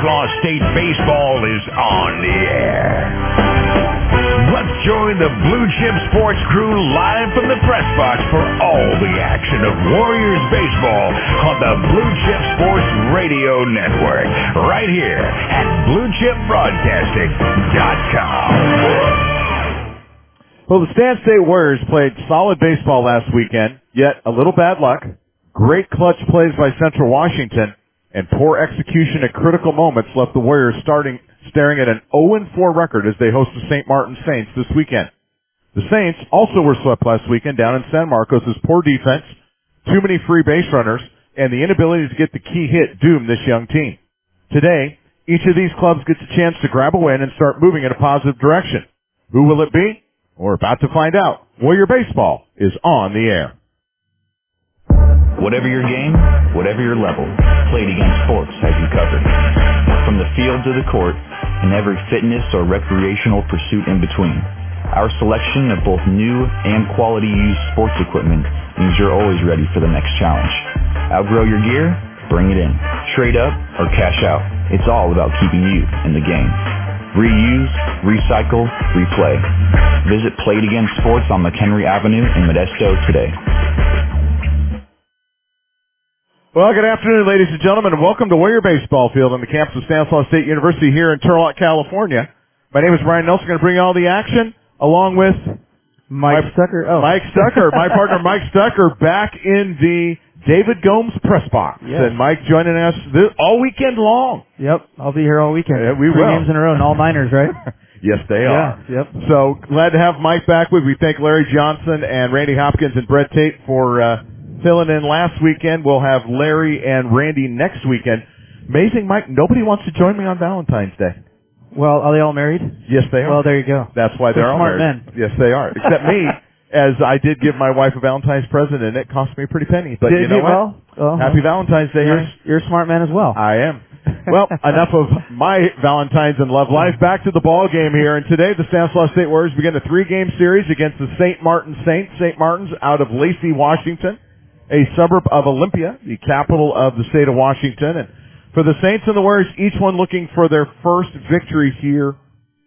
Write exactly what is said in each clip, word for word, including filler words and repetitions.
Stanislaus State baseball is on the air. Let's join the Blue Chip Sports crew live from the press box for all the action of Warriors baseball on the Blue Chip Sports Radio Network, right here at blue chip broadcasting dot com. Well, the Stan State Warriors played solid baseball last weekend, yet a little bad luck. Great clutch plays by Central Washington, and poor execution at critical moments left the Warriors starting staring at an oh and four record as they host the Saint Martin Saints this weekend. The Saints also were swept last weekend down in San Marcos as poor defense, too many free base runners, and the inability to get the key hit doomed this young team. Today, each of these clubs gets a chance to grab a win and start moving in a positive direction. Who will it be? We're about to find out. Warrior Baseball is on the air. Whatever your game, whatever your level, Played Again Sports has you covered. From the field to the court, and every fitness or recreational pursuit in between. Our selection of both new and quality used sports equipment means you're always ready for the next challenge. Outgrow your gear? Bring it in. Trade up or cash out. It's all about keeping you in the game. Reuse, recycle, replay. Visit Played Again Sports on McHenry Avenue in Modesto today. Well, good afternoon, ladies and gentlemen, and welcome to Warrior Baseball Field on the campus of Stanislaus State University here in Turlock, California. My name is Brian Nelson. Going to bring you all the action, along with Mike my, Stucker. Oh. Mike Stucker, my partner Mike Stucker, back in the David Gomes press box. Yes. And Mike joining us this, all weekend long. Yep, I'll be here all weekend. Yeah, we Three will. games in a row, and all Niners, right? Yes, they are. Yeah, yep. So glad to have Mike back with. We thank Larry Johnson and Randy Hopkins and Brett Tate for uh, filling in last weekend. We'll have Larry and Randy next weekend. Amazing, Mike. Nobody wants to join me on Valentine's Day. Well, are they all married? Yes, they are. Well, there you go. That's why they're, they're all smart married. men. Yes, they are. Except me, as I did give my wife a Valentine's present, and it cost me a pretty penny. But did you know you? what? Well, well, Happy Valentine's Day. You're, you're a smart man as well. I am. Well, enough of my Valentine's and love life. Back to the ball game here. And today, the Stanislaus State Warriors begin a three-game series against the Saint Martin Saints. Saint Martin's out of Lacey, Washington, a suburb of Olympia, the capital of the state of Washington. And for the Saints and the Warriors, each one looking for their first victory here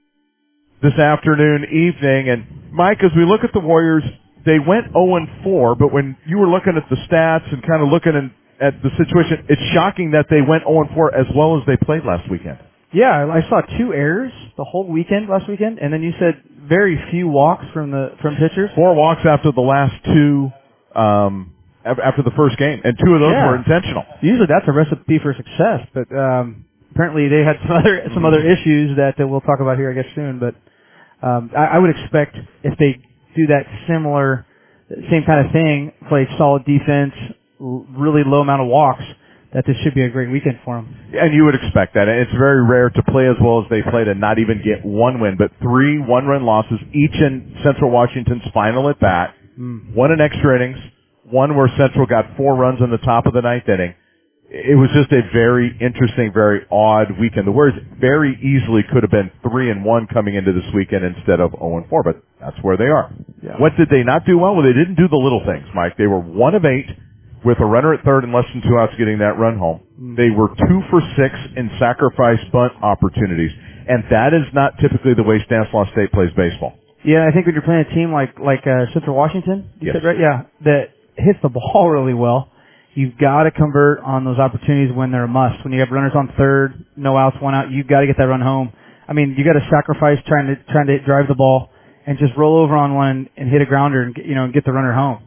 this afternoon, evening. And Mike, as we look at the Warriors, they went oh and four, but when you were looking at the stats and kind of looking in, at the situation, it's shocking that they went oh and four as well as they played last weekend. Yeah, I saw two errors the whole weekend last weekend, and then you said very few walks from the from pitchers. Four walks after the last two, um, after the first game, and two of those yeah. were intentional. Usually that's a recipe for success, but um, apparently they had some other some other issues that uh, we'll talk about here, I guess, soon. But um, I, I would expect if they do that similar, same kind of thing, play solid defense, really low amount of walks, that this should be a great weekend for them. And you would expect that. It's very rare to play as well as they played and not even get one win, but three one-run losses, each in Central Washington's final at bat, mm. one in extra innings, one where Central got four runs in the top of the ninth inning. It was just a very interesting, very odd weekend. The Warriors very easily could have been three and one coming into this weekend instead of oh and four, but that's where they are. Yeah. What did they not do well? Well, they didn't do the little things, Mike. They were one of eight with a runner at third and less than two outs getting that run home. Mm. They were two for six in sacrifice bunt opportunities, and that is not typically the way Stanislaus State plays baseball. Yeah, I think when you're playing a team like like uh, Central Washington, you yes. said, right? Yeah, that hits the ball really well. You've got to convert on those opportunities when they're a must. When you have runners on third, no outs, one out, you've got to get that run home. I mean, you got to sacrifice trying to trying to drive the ball and just roll over on one and hit a grounder and get, you know and get the runner home.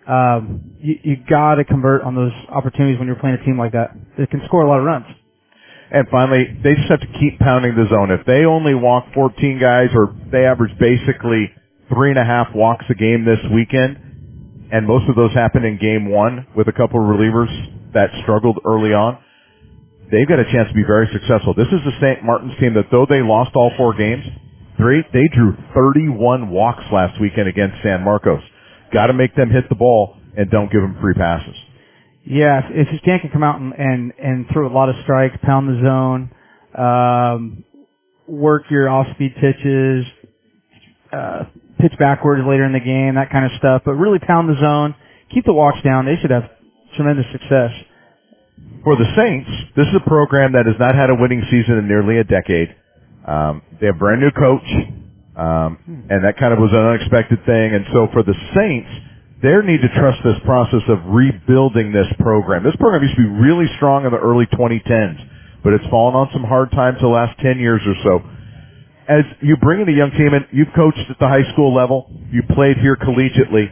Um, you you got to convert on those opportunities when you're playing a team like that. It can score a lot of runs. And finally, they just have to keep pounding the zone. If they only walk fourteen guys, or they average basically three and a half walks a game this weekend, and most of those happened in game one with a couple of relievers that struggled early on, they've got a chance to be very successful. This is the Saint Martin's team that, though they lost all four games, three, they drew thirty-one walks last weekend against San Marcos. Got to make them hit the ball and don't give them free passes. Yeah, if, if Stan can come out and, and, and throw a lot of strikes, pound the zone, um, work your off-speed pitches, uh, pitch backwards later in the game, that kind of stuff, but really pound the zone, keep the walks down, they should have tremendous success. For the Saints, this is a program that has not had a winning season in nearly a decade. Um, they have a brand new coach, um, and that kind of was an unexpected thing. And so for the Saints, they need to trust this process of rebuilding this program. This program used to be really strong in the early twenty tens, but it's fallen on some hard times the last ten years or so. As you bring in a young team, and you've coached at the high school level, you played here collegiately,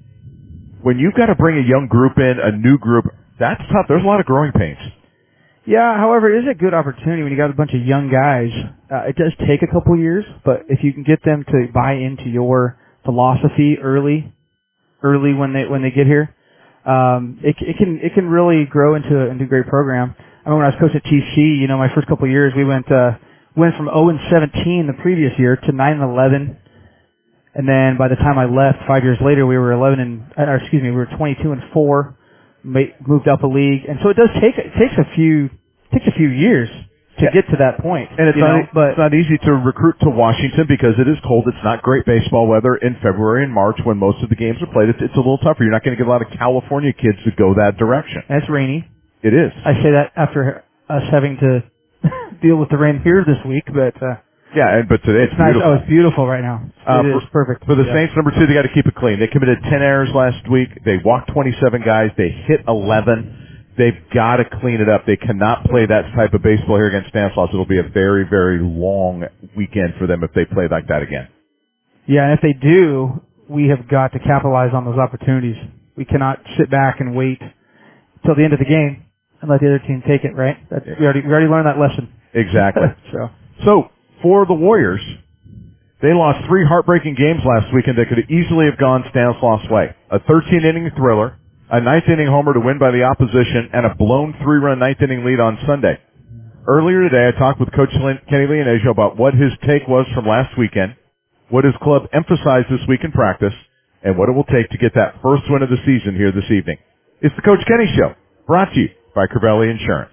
when you've got to bring a young group in, a new group, that's tough. There's a lot of growing pains. Yeah, however, it is a good opportunity when you got a bunch of young guys. Uh, it does take a couple years, but if you can get them to buy into your philosophy early, early when they when they get here, um, it, it can it can really grow into a, into a great program. I mean, when I was coaching at T C, you know, my first couple of years, we went uh, went from oh and seventeen the previous year to nine and eleven. And then by the time I left, five years later, we were eleven and, or excuse me, we were twenty-two and four. Moved up a league, and so it does take it takes a few takes a few years to yeah. get to that point. And it's you not know, but it's not easy to recruit to Washington because it is cold. It's not great baseball weather in February and March when most of the games are played. It's, it's a little tougher. You're not going to get a lot of California kids to go that direction. And it's rainy. It is. I say that after us having to deal with the rain here this week, but uh, yeah, and, but today it's, it's nice. beautiful. Oh, it's beautiful right now. Uh, it for, is perfect. For the yeah. Saints, number two, they got to keep it clean. They committed ten errors last week. They walked twenty-seven guys. They hit eleven. They've got to clean it up. They cannot play that type of baseball here against Stanislaus. It'll be a very, very long weekend for them if they play like that again. Yeah, and if they do, we have got to capitalize on those opportunities. We cannot sit back and wait till the end of the game and let the other team take it, right? That's, we already we already learned that lesson. Exactly. so. So, for the Warriors, they lost three heartbreaking games last weekend that could easily have gone Stanislaus' way. A thirteen-inning thriller, a ninth-inning homer to win by the opposition, and a blown three-run ninth-inning lead on Sunday. Earlier today, I talked with Coach Kenny Leonesio about what his take was from last weekend, what his club emphasized this week in practice, and what it will take to get that first win of the season here this evening. It's the Coach Kenny Show, brought to you by Crivelli Insurance.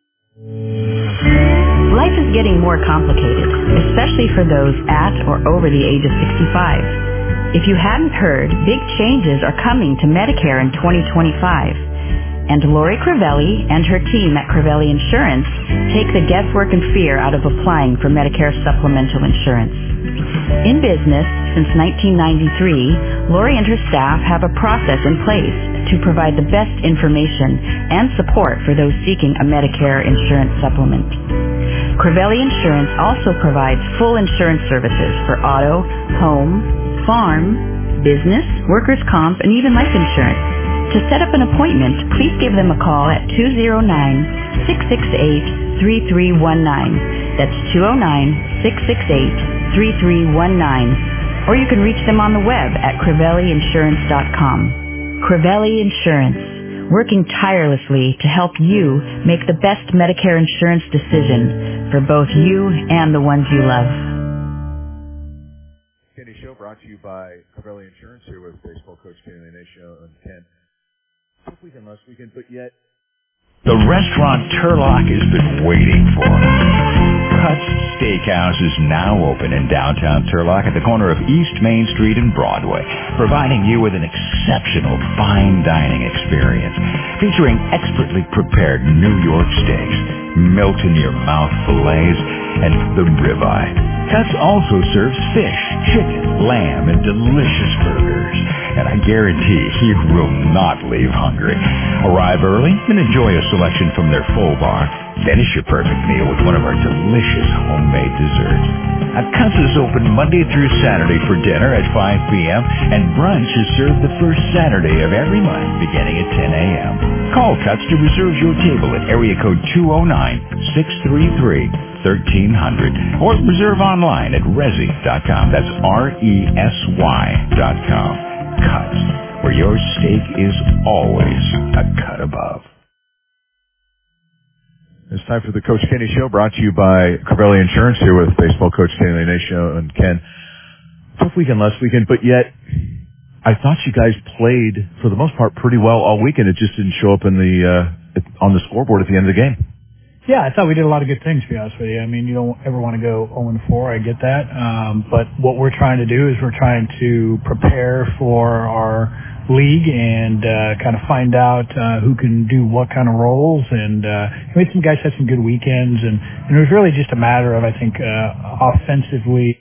Life is getting more complicated, especially for those at or over the age of sixty-five. If you hadn't heard, big changes are coming to Medicare in twenty twenty-five. And Lori Crivelli and her team at Crivelli Insurance take the guesswork and fear out of applying for Medicare supplemental insurance. In business since nineteen ninety-three, Lori and her staff have a process in place to provide the best information and support for those seeking a Medicare insurance supplement. Crivelli Insurance also provides full insurance services for auto, home, farm, business, workers' comp, and even life insurance. To set up an appointment, please give them a call at two oh nine, six six eight, three three one nine. That's two oh nine, six six eight, three three one nine. Or you can reach them on the web at crivelli insurance dot com. Crivelli Insurance, working tirelessly to help you make the best Medicare insurance decision for both you and the ones you love. Kenny Show brought to you by Crivelli Insurance here with baseball coach Kenny Leonesio and Ken. Tough weekend last weekend, but yet the restaurant Turlock has been waiting for. Cuts Steakhouse is now open in downtown Turlock at the corner of East Main Street and Broadway, providing you with an exceptional fine dining experience featuring expertly prepared New York steaks, melt-in-your-mouth fillets, and the ribeye. Cuts also serves fish, chicken, lamb, and delicious burgers. And I guarantee you will not leave hungry. Arrive early and enjoy a selection from their full bar. Finish your perfect meal with one of our delicious homemade desserts. Now, Cuts is open Monday through Saturday for dinner at five p.m. and brunch is served the first Saturday of every month beginning at ten a.m. Call Cuts to reserve your table at area code two oh nine, six three three, one three zero zero or reserve online at resi dot com. That's R E S Y dot com. Cuts, where your steak is always a cut above. it's time for the Coach Kenny Show, brought to you by Crivelli Insurance here with baseball coach Kenny Leonesio and Ken. Tough weekend last weekend, but yet I thought you guys played for the most part pretty well all weekend. It just didn't show up in the uh, on the scoreboard at the end of the game. Yeah, I thought we did a lot of good things, to be honest with you. I mean, you don't ever want to go oh and four, I get that. Um, but what we're trying to do is we're trying to prepare for our league and uh, kind of find out uh, who can do what kind of roles. And uh, I mean, some guys had some good weekends, and, and it was really just a matter of, I think, uh, offensively.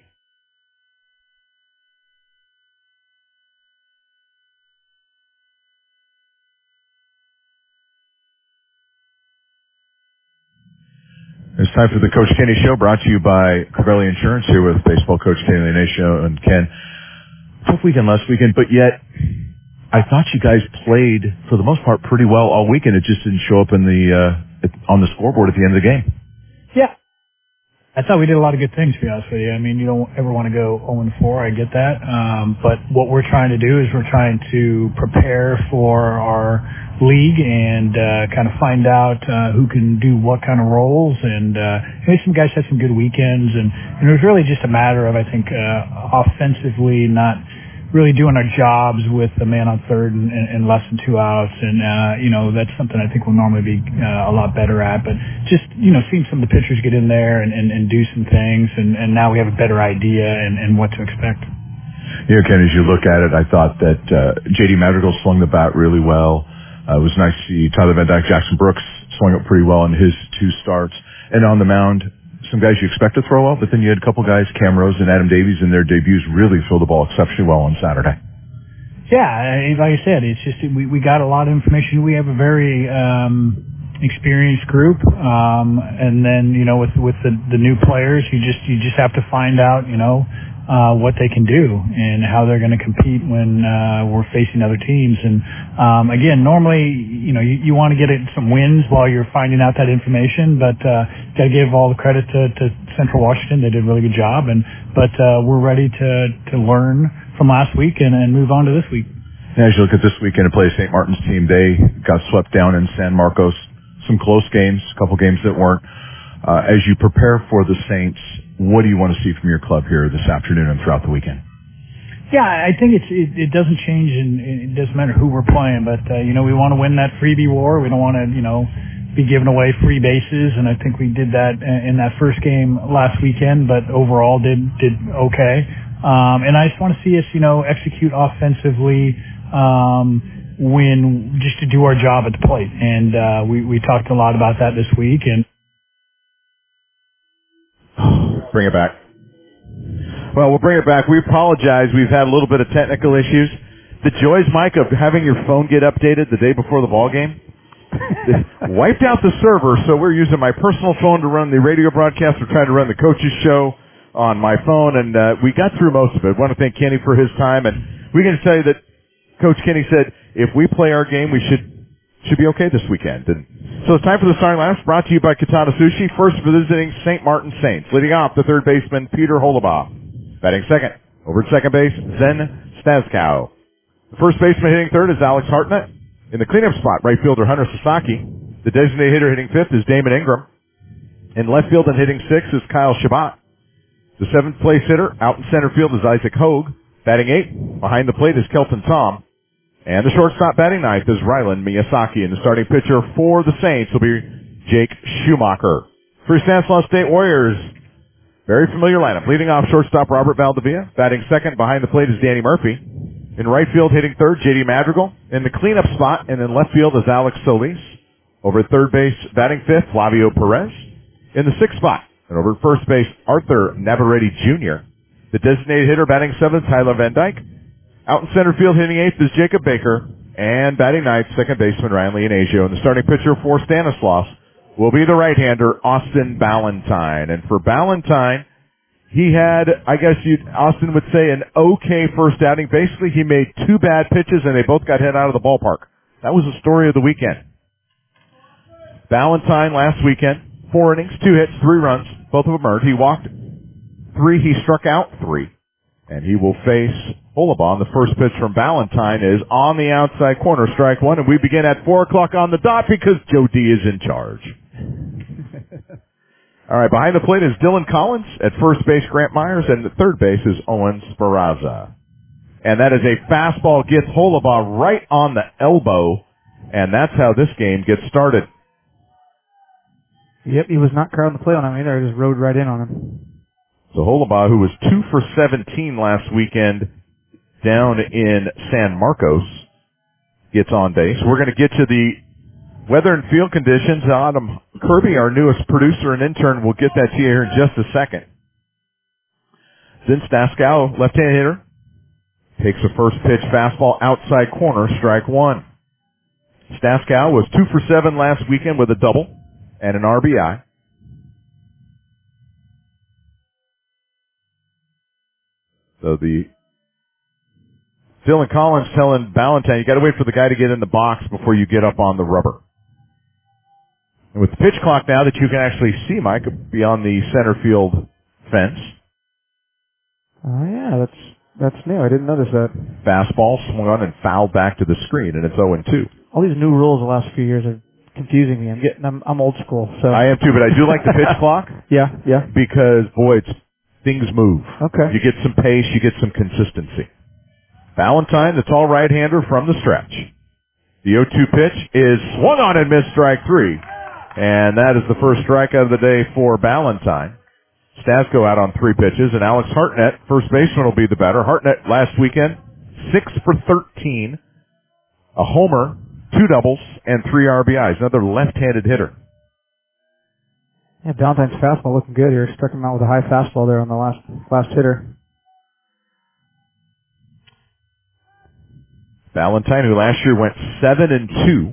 It's time for the Coach Kenny Show, brought to you by Covelli Insurance, here with baseball coach Kenny Leonasio and Ken. Tough weekend last weekend, but yet I thought you guys played, for the most part, pretty well all weekend. It just didn't show up in the uh, on the scoreboard at the end of the game. Yeah. I thought we did a lot of good things, to be honest with you. I mean, you don't ever want to go oh and four, I get that. Um, but what we're trying to do is we're trying to prepare for our league and uh, kind of find out uh, who can do what kind of roles. And uh, I mean, some guys had some good weekends, and, and it was really just a matter of, I think, uh, offensively not really doing our jobs with the man on third and, and, and less than two outs. And, uh, you know, that's something I think we'll normally be uh, a lot better at. But just, you know, seeing some of the pitchers get in there and, and, and do some things, and, and now we have a better idea and, and what to expect. Yeah, Ken, as you look at it, I thought that uh, J D Madrigal swung the bat really well. Uh, it was nice to see Tyler Van Dyke, Jackson Brooks swung it pretty well in his two starts. And on the mound, some guys you expect to throw well, but then you had a couple guys, Cam Rose and Adam Davies, in their debuts really threw the ball exceptionally well on Saturday. Yeah, like I said, it's just we we got a lot of information. We have a very um, experienced group, um, and then you know with with the, the new players, you just you just have to find out you know uh, what they can do and how they're going to compete when uh, we're facing other teams. And um, again, normally you know you, you want to get it some wins while you're finding out that information, but uh, got to give all the credit to, to Central Washington. They did a really good job, and but uh, we're ready to to learn from last week and, and move on to this week. Yeah, as you look at this weekend and play Saint Martin's team, they got swept down in San Marcos. Some close games, a couple games that weren't. Uh, as you prepare for the Saints, what do you want to see from your club here this afternoon and throughout the weekend? Yeah, I think it's it, it doesn't change, and it doesn't matter who we're playing. But uh, you know, we want to win that freebie war. We don't want to you know be giving away free bases, and I think we did that in that first game last weekend. But overall, did did okay. Um, and I just want to see us you know execute offensively. Um, when just to do our job at the plate. And uh, we, we talked a lot about that this week. And bring it back. Well, we'll bring it back. We apologize. We've had a little bit of technical issues. The joys, Mike, of having your phone get updated the day before the ball game wiped out the server, so we're using my personal phone to run the radio broadcast. We're trying to run the coaches show on my phone, and uh, we got through most of it. I want to thank Kenny for his time, and we're going to tell you that Coach Kenny said, if we play our game, we should should be okay this weekend. And so it's time for the starting lineup, brought to you by Katana Sushi. First visiting Saint Martin Saints. Leading off, the third baseman, Peter Holobaugh. Batting second, over at second base, Zen Staskow. The first baseman hitting third is Alex Hartnett. In the cleanup spot, right fielder Hunter Sasaki. The designated hitter hitting fifth is Damon Ingram. In left field and hitting sixth is Kyle Shabbat. The seventh place hitter out in center field is Isaac Hogue. Batting eighth, behind the plate is Kelton Tom. And the shortstop batting ninth is Rylan Miyazaki. And the starting pitcher for the Saints will be Jake Schumacher. For Stanislaus State Warriors, very familiar lineup. Leading off shortstop Robert Valdivia. Batting second behind the plate is Danny Murphy. In right field hitting third, J D Madrigal. In the cleanup spot and in left field is Alex Solis. Over at third base, batting fifth, Flavio Perez. In the sixth spot, and over at first base, Arthur Navarrete Junior The designated hitter batting seventh, Tyler Van Dyke. Out in center field hitting eighth is Jacob Baker. And batting ninth, second baseman Ryan Leonasio. And the starting pitcher for Stanislaus will be the right-hander, Austin Ballantyne. And for Ballantyne, he had, I guess you Austin would say, an okay first outing. Basically, he made two bad pitches, and they both got hit out of the ballpark. That was the story of the weekend. Ballantyne last weekend, four innings, two hits, three runs. Both of them earned. He walked three. He struck out three. And he will face Holobaugh. The first pitch from Ballantyne is on the outside corner, strike one. And we begin at four o'clock on the dot because Joe D is in charge. All right, behind the plate is Dylan Collins. At first base, Grant Myers. And at third base is Owen Sparaza. And that is a fastball, gets Holobaugh right on the elbow. And that's how this game gets started. Yep, he was not crowding the play on him either. He just rode right in on him. So Holobaugh, who was two for seventeen last weekend down in San Marcos, gets on base. We're going to get to the weather and field conditions. Adam Kirby, our newest producer and intern, will get that to you here in just a second. Then Staskow, left-handed hitter, takes a first pitch fastball outside corner, strike one. Staskow was two for seven last weekend with a double and an R B I. So the Dylan Collins telling Ballantyne, you got to wait for the guy to get in the box before you get up on the rubber. And with the pitch clock now that you can actually see, Mike, beyond the center field fence. Oh yeah, that's that's new. I didn't notice that. Fastball swung on and fouled back to the screen, and it's oh and two. All these new rules the last few years are confusing me. I'm getting, I'm, I'm old school. So I am too, but I do like the pitch clock. Yeah, yeah. Because boy, it's, things move. Okay. You get some pace, you get some consistency. Ballantyne, the tall right-hander from the stretch. The oh two pitch is swung on and missed, strike three. And that is the first strikeout of the day for Ballantyne. Staskow out on three pitches, and Alex Hartnett, first baseman, will be the batter. Hartnett last weekend, six for thirteen, a homer, two doubles, and three R B Is. Another left-handed hitter. Yeah, Ballantyne's fastball looking good here. Struck him out with a high fastball there on the last last hitter. Ballantyne, who last year went seven and two,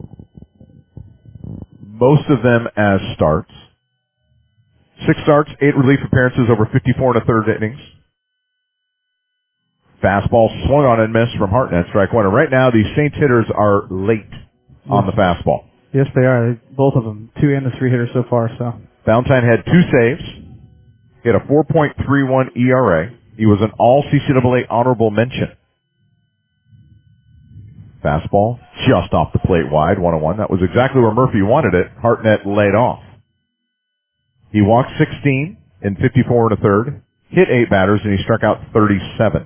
most of them as starts. Six starts, eight relief appearances over fifty-four and a third innings. Fastball swung on and missed from Hartnett, strike one. And right now, these Saints hitters are late on the fastball. Yes, they are. Both of them, two and the three hitters so far. So Ballantyne had two saves. He had a four point three one E R A. He was an all C C double A honorable mention. Fastball just off the plate wide, one oh one. That was exactly where Murphy wanted it. Hartnett laid off. He walked sixteen in fifty-four and a third, hit eight batters, and he struck out thirty-seven.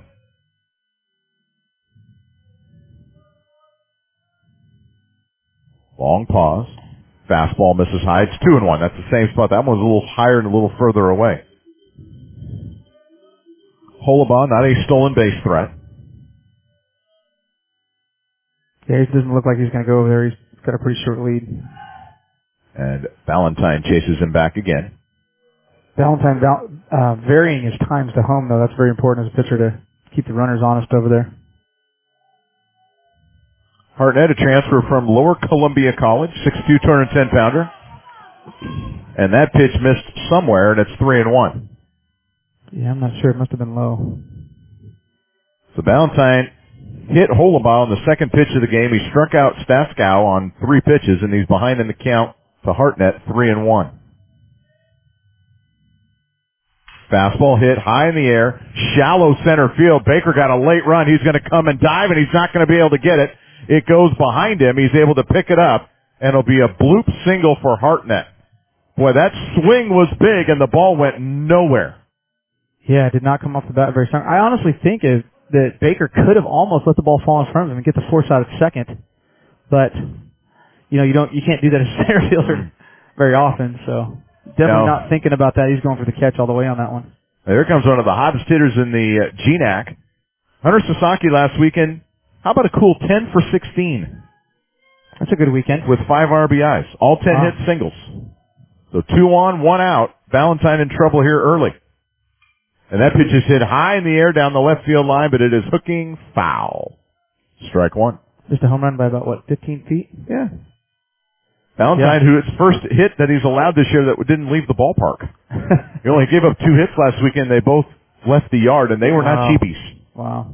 Long pause. Fastball misses high. It's two and one. That's the same spot. That one was a little higher and a little further away. Holobaugh, not a stolen base threat. Yeah, he doesn't look like he's going to go over there. He's got a pretty short lead. And Ballantyne chases him back again. Ballantyne uh, varying his times to home, though. That's very important as a pitcher to keep the runners honest over there. Hartnett, a transfer from Lower Columbia College, six two, two hundred ten pounder. And that pitch missed somewhere, and it's three and one. Yeah, I'm not sure. It must have been low. So Ballantyne hit Holobaugh on the second pitch of the game. He struck out Staskow on three pitches, and he's behind in the count to Hartnett, three and one. Fastball hit high in the air, shallow center field. Baker got a late run. He's going to come and dive, and he's not going to be able to get it. It goes behind him. He's able to pick it up, and it'll be a bloop single for Hartnett. Boy, that swing was big, and the ball went nowhere. Yeah, it did not come off the bat very strong. I honestly think it, that Baker could have almost let the ball fall in front of him and get the force out at second, but you know you don't you can't do that as a center fielder very often. So definitely no. not thinking about that. He's going for the catch all the way on that one. Here comes one of the hottest hitters in the uh, G N A C. Hunter Sasaki last weekend. How about a cool ten for sixteen? That's a good weekend. With five R B Is. All ten wow. hit singles. So two on, one out. Ballantyne in trouble here early. And that pitch is hit high in the air down the left field line, but it is hooking foul. Strike one. Just a home run by about, what, fifteen feet? Yeah. Ballantyne, yeah. who its first hit that he's allowed this year that didn't leave the ballpark. He only gave up two hits last weekend. They both left the yard, and they were wow. not cheapies. Wow.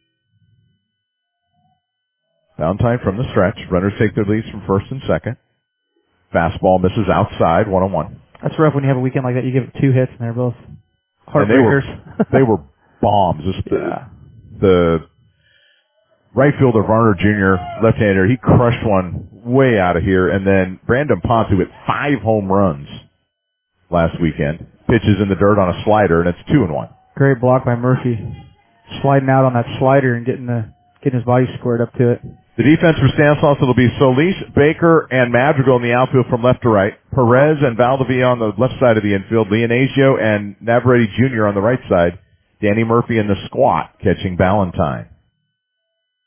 Ballantyne from the stretch. Runners take their leads from first and second. Fastball misses outside, one on one. That's rough when you have a weekend like that. You give it two hits, and they're both heartbreakers. And they were, they were bombs. Just the, yeah. the right fielder, Varner Junior, left-hander, he crushed one way out of here. And then Brandon Ponce, who hit five home runs last weekend, pitches in the dirt on a slider, and it's two and one. Great block by Murphy. Sliding out on that slider and getting the getting his body squared up to it. The defense for Stanislaus, it'll be Solis, Baker, and Madrigal in the outfield from left to right. Perez and Valdivia on the left side of the infield. Leonasio and Navarrete Junior on the right side. Danny Murphy in the squat catching Ballantyne.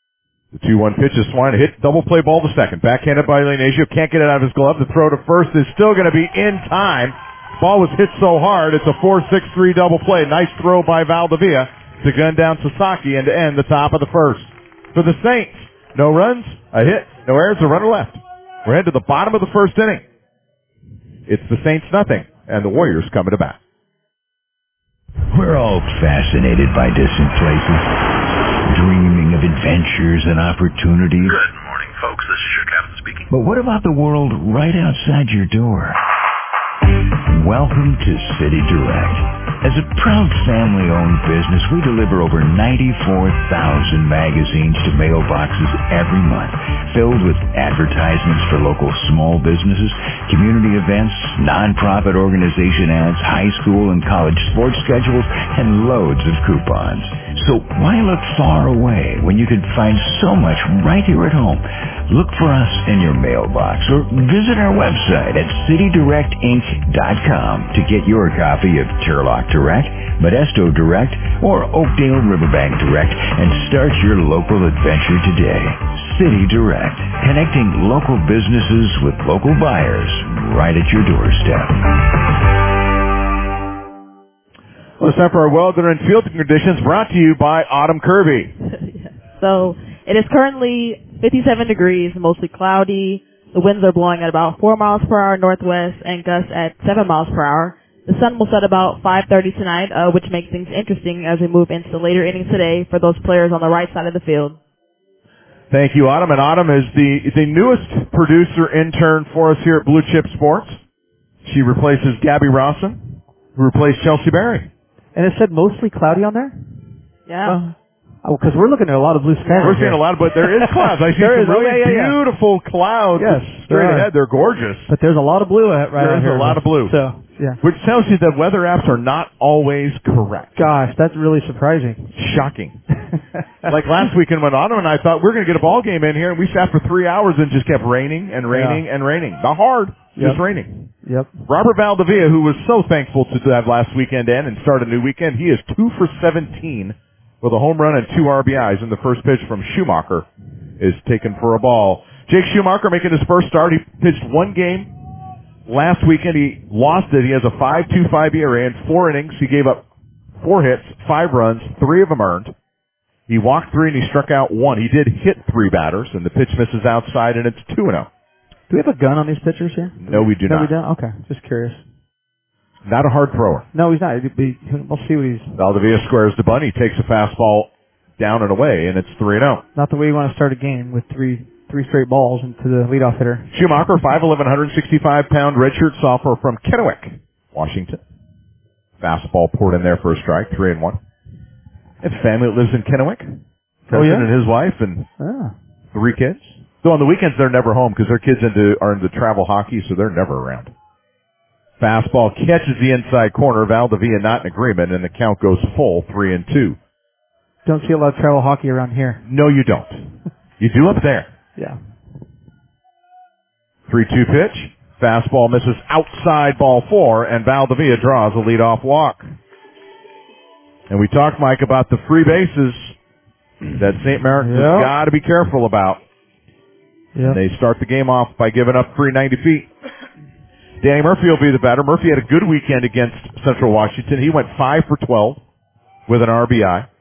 The two one pitch is Swine. Hit double play ball to second. Backhanded by Leonasio. Can't get it out of his glove. The throw to first is still going to be in time. Ball was hit so hard. It's a four six three double play. Nice throw by Valdivia to gun down Sasaki and to end the top of the first. For the Saints, no runs, a hit, no errors, a runner left. We're headed to the bottom of the first inning. It's the Saints nothing, and the Warriors coming to bat. We're all fascinated by distant places, dreaming of adventures and opportunities. Good morning, folks. This is your captain speaking. But what about the world right outside your door? Welcome to City Direct. As a proud family-owned business, we deliver over ninety-four thousand magazines to mailboxes every month, filled with advertisements for local small businesses, community events, nonprofit organization ads, high school and college sports schedules, and loads of coupons. So why look far away when you can find so much right here at home? Look for us in your mailbox or visit our website at city direct inc dot com to get your copy of Turlock Direct, Modesto Direct, or Oakdale Riverbank Direct and start your local adventure today. City Direct, connecting local businesses with local buyers right at your doorstep. Well, it's time for our weather and fielding conditions brought to you by Autumn Kirby. So it is currently fifty-seven degrees, mostly cloudy. The winds are blowing at about four miles per hour northwest and gusts at seven miles per hour. The sun will set about five thirty tonight, uh, which makes things interesting as we move into the later innings today for those players on the right side of the field. Thank you, Autumn. And Autumn is the, is the newest producer intern for us here at Blue Chip Sports. She replaces Gabby Rawson, who replaced Chelsea Berry. And it said mostly cloudy on there? Yeah. Oh, because we're looking at a lot of blue skies. We're seeing a lot, but there is clouds. I see There some is. Oh, really yeah, yeah, yeah. beautiful clouds Yes, straight there are. ahead. They're gorgeous. But there's a lot of blue right There out is here. a lot of blue. So, yeah. Which tells you that weather apps are not always correct. Gosh, that's really surprising. Shocking. Like last weekend when Otto and I thought we were going to get a ball game in here, and we sat for three hours and just kept raining and raining Yeah. and raining. Not hard, Yep. just raining. Yep. Robert Valdivia, who was so thankful to have last weekend end and start a new weekend, he is two for seventeen with a home run and two R B Is, and the first pitch from Schumacher is taken for a ball. Jake Schumacher making his first start. He pitched one game last weekend. He lost it. He has a five two five E R A in four innings. He gave up four hits, five runs, three of them earned. He walked three and he struck out one. He did hit three batters, and the pitch misses outside, and it's two and oh. Do we have a gun on these pitchers here? No, we do no, not. we don't? Okay, just curious. Not a hard thrower. No, he's not. He'd be- We'll see what he's... Valdivia squares the bunt. He takes a fastball down and away, and it's three and oh. Not the way you want to start a game with three three straight balls into the leadoff hitter. Schumacher, five eleven, one sixty-five pound redshirt sophomore from Kennewick, Washington. Fastball poured in there for a strike, three and one. His family that lives in Kennewick. Oh, yeah? President and his wife and Ah. three kids. So on the weekends they're never home because their kids into, are into travel hockey, so they're never around. Fastball catches the inside corner. Valdivia not in agreement, and the count goes full, three and two. Don't see a lot of travel hockey around here. No, you don't. You do up there. Yeah. three two pitch. Fastball misses outside ball four, and Valdivia draws a leadoff walk. And we talked, Mike, about the free bases that Saint Mary's Yep. has got to be careful about. Yeah. They start the game off by giving up three hundred ninety feet. Danny Murphy will be the batter. Murphy had a good weekend against Central Washington. He went five for twelve with an R B I.